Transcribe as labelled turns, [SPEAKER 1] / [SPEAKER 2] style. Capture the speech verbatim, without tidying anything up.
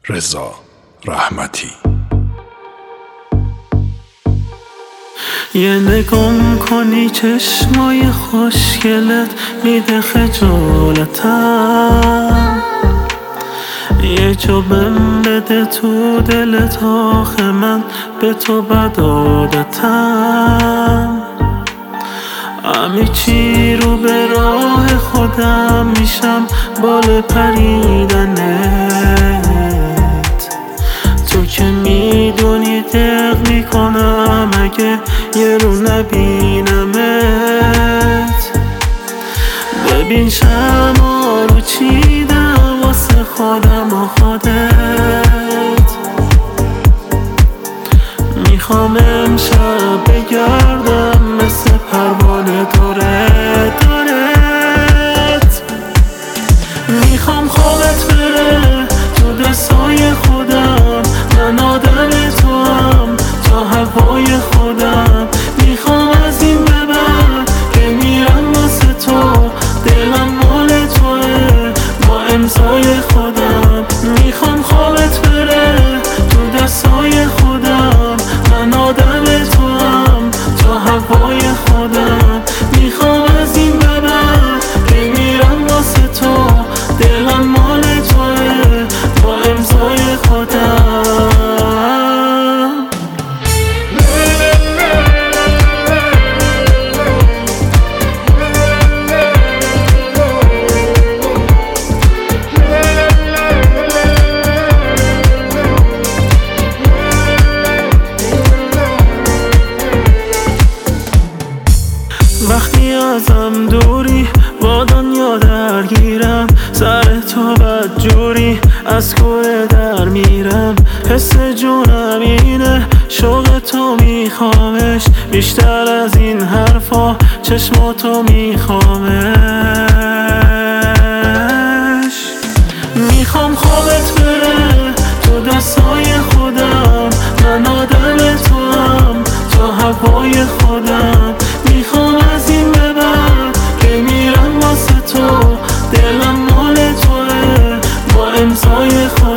[SPEAKER 1] رضا رحمتی.
[SPEAKER 2] یه نگام کنی چشمای خوشگلت میده خجالتم، یه جا بهم بده تو دلت، آخه من به تو بد عادتم. همه چی رو به راه خودم میشم بال پریدنت، تو که میدونی دق میکنم اگه یه رو نبینمت. ببین شمع رو چیدم واسه خودم و خودت، میخوام امشب بگردم مثل پروانه داره دارت. میخوام خوابت بره تو دستای خودم، من آدم تو هم تا هوای خودم. میخوام از این به بعد که میرم واسه تو، دلم مال توه با امضای خودم. میخوام خوابت بره تو دستای خودم، من آدم تو هم تا هوای خودم. میخوام از این به بعد که میرم واسه تو، دلم مال توه با امضای خودم. وقتی ازم دوری با دنیا درگیرم، سر تو بد جوری از کوه در میرم. حس جونم اینه شوق تو میخوامش، بیشتر از این حرفا چشماتو میخوامش. میخوام خوابت بره تو دستای خودم، من آدم تو هم تا هوای خودم. میخوام از این به بعد که میرم واسه تو، دلم مال توه با امضای خودم.